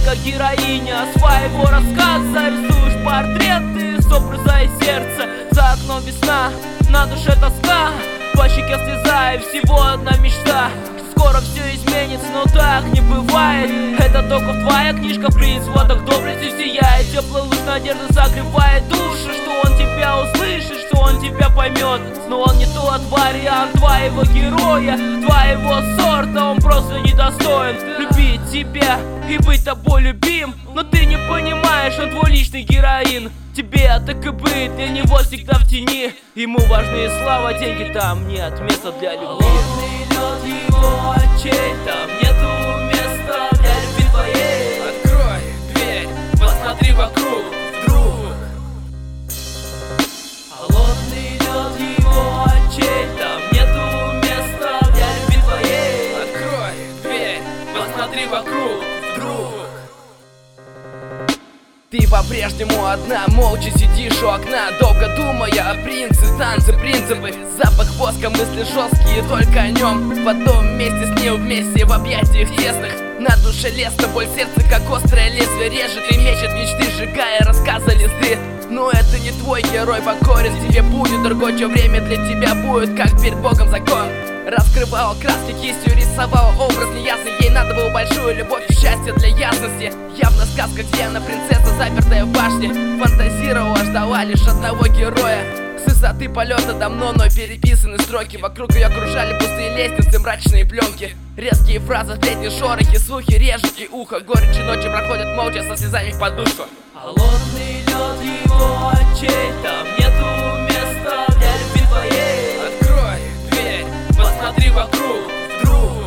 как героиня своего рассказа. Рисуешь портреты с образа и сердца. За окном весна, на душе тоска, по щеке слеза и всего одна мечта. Скоро все изменится, но так не бывает. Это только твоя книжка, принц в водах доблести сияет. Теплый луч надежды согревает души, что он тебя услышит, что он тебя поймет. Но он не тот вариант твоего героя, твоего сорта, он просто недостоин любить тебя и быть тобой любим. Но ты не понимаешь, он твой личный героин. Тебе так и быть, для него всегда в тени. Ему важны слава, деньги, там нет места для любви. Холодный лед его очей, там нету места для любви твоей. Открой дверь, посмотри вокруг, вдруг. Холодный лед его очей, там нету места для любви твоей. Открой дверь, посмотри вокруг, вдруг. Ты по-прежнему одна, молча сидишь у окна, долго думая о принце, танцы, принципы. Запах воска, мысли жесткие, только о нем. В одном месте с ним вместе, в объятиях тесных. На душе лесно, боль сердца, как острое лезвие режет и мечет мечты, сжигая рассказы листы. Но это не твой герой, покорен тебе будет другой, чье время для тебя будет, как перед Богом закон. Раскрывала краски кистью, рисовала образ неясный. Ей надо было большую любовь и счастье для ясности. Явно сказка, где она принцесса, запертая в башне. Фантазировала, ждала лишь одного героя. С высоты полета давно мной переписаны строки. Вокруг ее окружали пустые лестницы, мрачные пленки. Резкие фразы, сплетни, шорохи, слухи, режут и ухо. Горечи ночи проходят молча со слезами в подушку. Холодный лед его очей, там нету места для любви твоей. Открой дверь, посмотри вокруг, вдруг.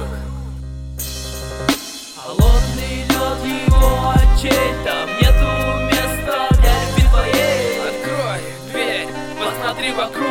Холодный лед его очей, там нету места для любви твоей. Открой дверь, посмотри вокруг.